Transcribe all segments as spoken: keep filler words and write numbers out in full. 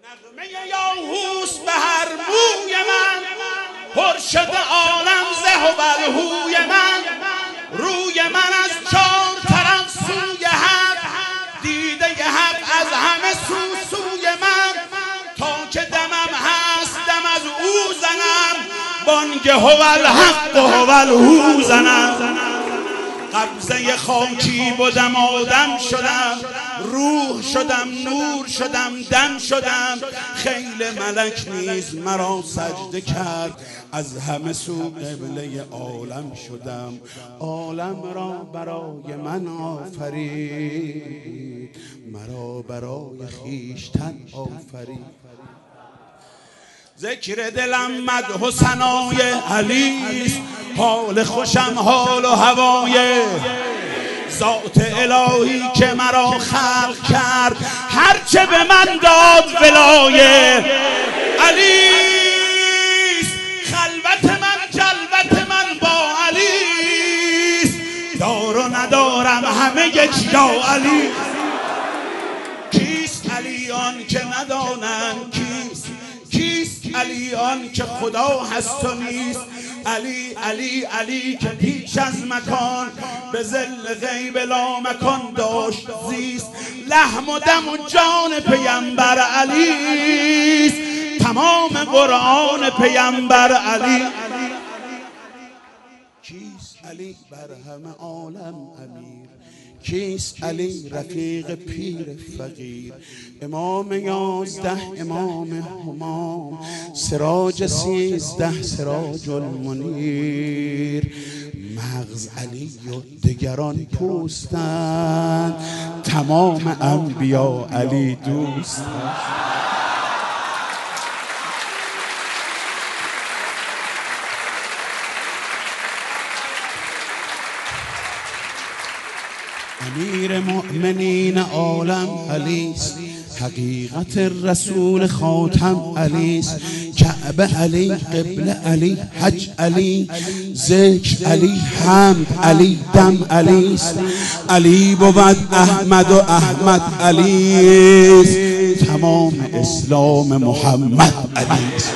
نغمه یاهوس به هر موی من، پر شده عالم زه و بلهوی من. روی من از چار طرف سوی حق، دیده ی حق از همه سو سوی من. تا که دمم هست دم از او زنم، بانگ هو الحق و هو الهو زنم. قبضه خاکی بودم آدم شدم، روح شدم نور شدم دم شدم. خیل ملک نیز مرا سجده کرد، از همه سو قبله عالم شدم. عالم را برای من آفرید، مرا برای خویشتن آفرید. ذکر دلم مدح و ثنای علیست، حال خوشم حال و هوای ذات الهی که مرا خلق کرد. هرچه به من داد ولایه علیست. خلوت من جلوت من با علیست، دار و ندارم همه یک یا علی. کیست علیان که ندانند کیست؟ کیست علیان که خدا هست و نیست؟ علی علی علی که پیش از مکان، به ظل غیب لا مکان داشت زیست. لحم و دم و جان پیمبر علیست، تمام قرآن پیمبر علی. کیست علی بر همه عالم امیر؟ کیست علی رفیق پیر فقیر؟ امام یازده امام همام، سراج سیزده سراج المنیر. مغز علی و دگران پوستند، تمام انبیا علی دوستند. امیر مؤمنین عالم علیست، حقیقت رسول خاتم علیست. کعبه علی، قبله علی، حج علی، ذکر علی، حمد علی، دم علیست. علی بود احمد و احمد علیست، تمام اسلام محمد علیست.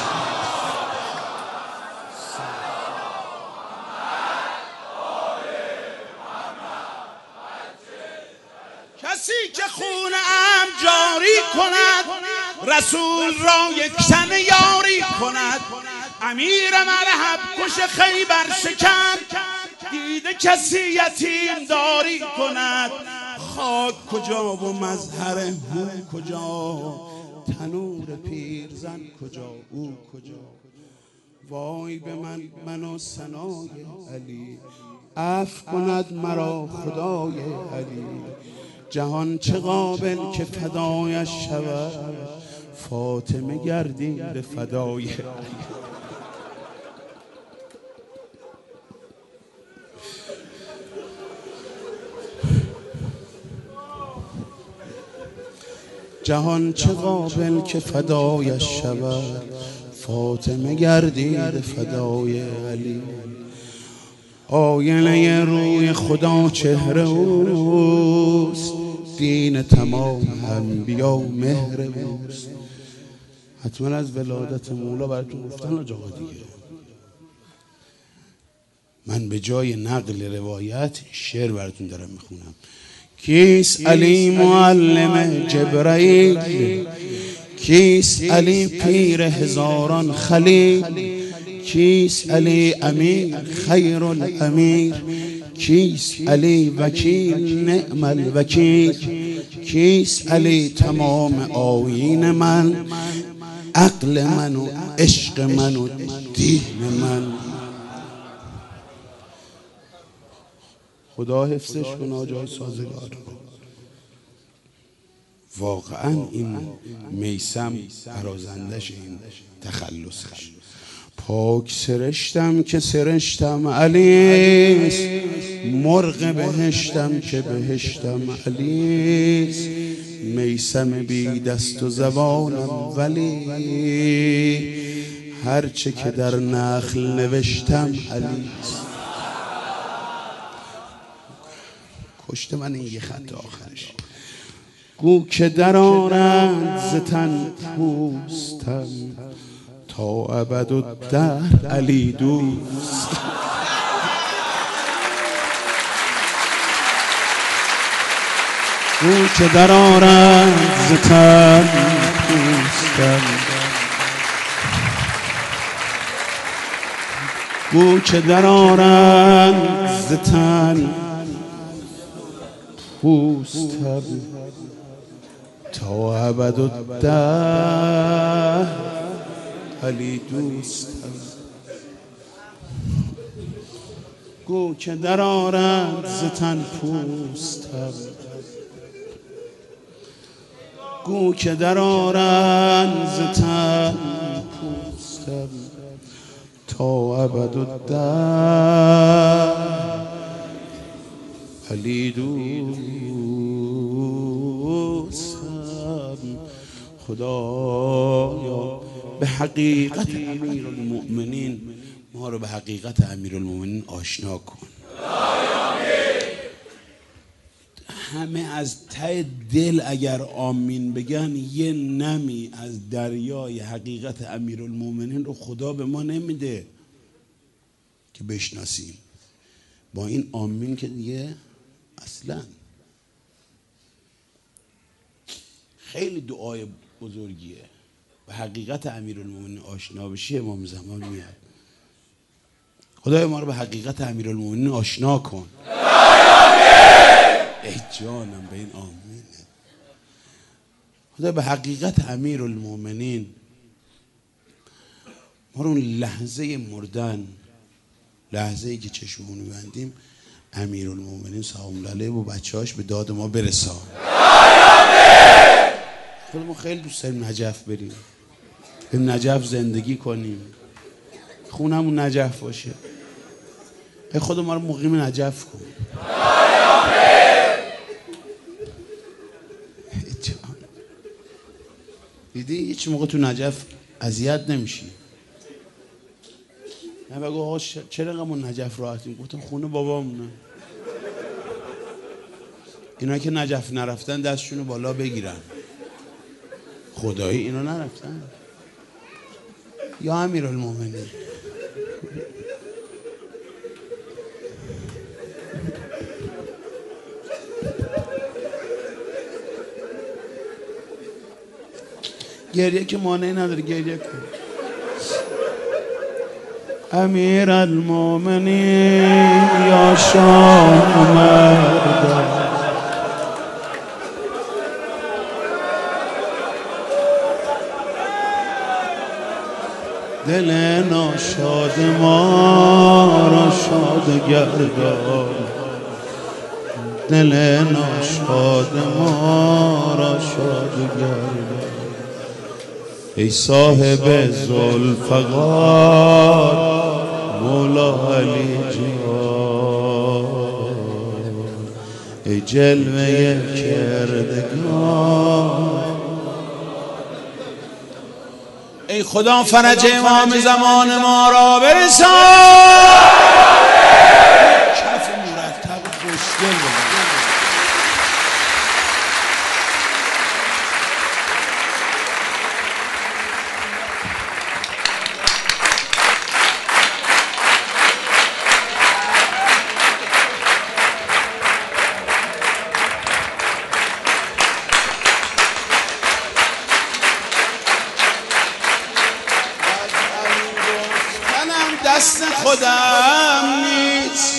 کسی که خون ام جاری کند، رسول را یک تن یاری کند. امیر مرحب کش خیبر شکن، دیده کسی یتیم داری کند. خاک کجا و مظهر هو کجا، تنور پیرزن کجا او کجا. وای به من من و ثنای علی، عفو کند مرا خدای علی. جهان چه قابل که فدایش شود، فاطمه گردیم به فدای علی. جهان چه قابل که فدایش شود، فاطمه گردیم به فدای علی. آینه روی خدا چهره اوست، دین تمام انبیا مهر اوست. حتما از ولادت مولا براتون گفتن آج آقا دیگه. من به جای نقل روایت شعر براتون دارم میخونم. کیست علی معلم جبرائیل؟ کیست علی پیر هزاران خلیل؟ کیست علی امیر خیر الامیر؟ کیست علی وکیل نعم الوکیل؟ کیست علی تمام آیین من، عقل من و عشق من و دین من؟ خدا حفظش کنه جای سازگار. واقعا این میثم برازندش این تخلصش. پاک سرشتم که سرشتم علیست، مرغ بهشتم که بهشتم علیست. میثم بی دست و زبانم ولی، هرچه که در نخل نوشتم علیست. کشت من این یه خط آخرش. گو که در آرند ز تن پوستم تا ابد و در علی دوست. او که در آرد ز تن پوستم، او که در آرد ز تن پوستم تا ابد و در علی دوستم. گو که در آرد ز تن پوستم، گو که در آرد ز تن پوستم تا ابد و در علی دوستم. خدایا به حقیقت امیرالمؤمنین ما رو به حقیقت امیرالمؤمنین آشنا کن. همه از ته دل اگر آمین بگن یه نمی از دریای حقیقت امیرالمؤمنین رو خدا به ما نمیده که بشناسیم. با این آمین که دیگه اصلا خیلی دعای بزرگیه. به حقیقت امیرالمؤمنین آشنا بشی امام زمان میاد. خدای ما رو به حقیقت امیرالمؤمنین آشنا کن. ای جانم به این آمینه. خدا به حقیقت امیرالمؤمنین ما رو اون لحظه مردن، لحظه ای که چشممون می‌بندیم، امیرالمؤمنین سلام الله علیه و بچه‌هاش به داد ما برسان. خود ما خیلی دوست داریم نجف بریم، بریم نجف زندگی کنیم، خونمون نجف باشه. ای خدا ما رو مقیم نجف کن. دیدی هیچ موقع تو نجف اذیت نمیشی. نه بگو آقا چرا انقدر نجف راحتیم؟ گفتم خونه بابامونه. اینا که نجف نرفتن دستشونو بالا بگیرن. خدایی اینا نرفتن. یا امیرالمؤمنین گریه که مانعی نداره، گریه کن. امیرالمؤمنین یا شاه اومد، دل ناشاد ما را شاد گردان، دل ناشاد ما را شاد گردان. ای صاحب ذوالفقار مولا علی جان، ای جلوه کردگار، ای خدا فرج امام زمان ما را برسان. کف مرتب خوشگل بزن. دست خودم نیست،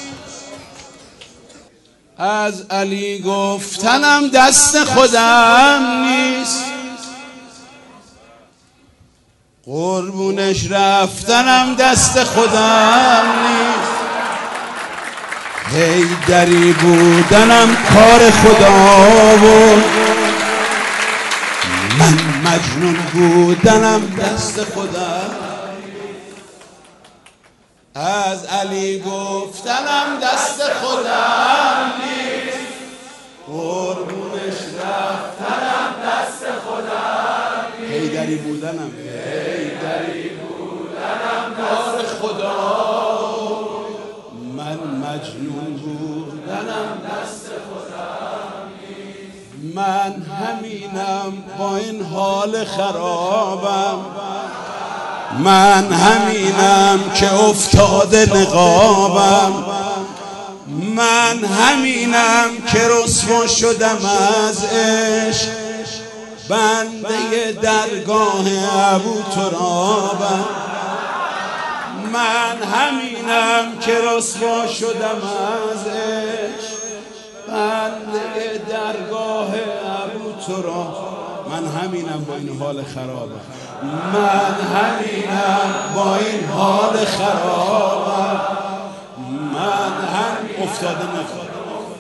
از علی گفتنم دست خودم نیست، قربونش رفتنم دست خودم نیست، حیدری بودنم کار خدا بود، من مجنون بودنم دست خودم. از علی گفتنم دست خودم نیست، قربونش رفتنم دست خودم نیست، حیدری بودنم حیدری بودنم کار خدا، من مجنون بودنم دست خودم نیست، من همینم با این حال خرابم، من همینم که افتاده نقابم، من همینم که رسوا شدم از عشق، بنده درگاه ابوترابم، من همینم که رسوا شدم از عشق، بنده درگاه ابوتراب. من همینم با این حال خرابم، من همینم با این حال خرابم، من هم افتاده نقابم،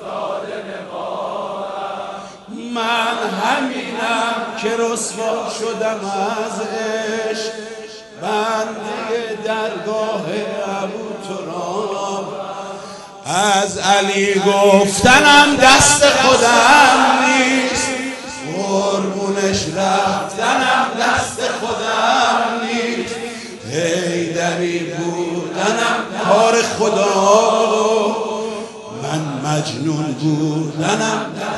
من همینم که رسوا شدم از عشق، بنده درگاه ابوتراب. از علی گفتنم دست خودم نیست، قربونش رفتنم دست خودم نیست، حیدری بودنم کار خدا، من مجنون بودنم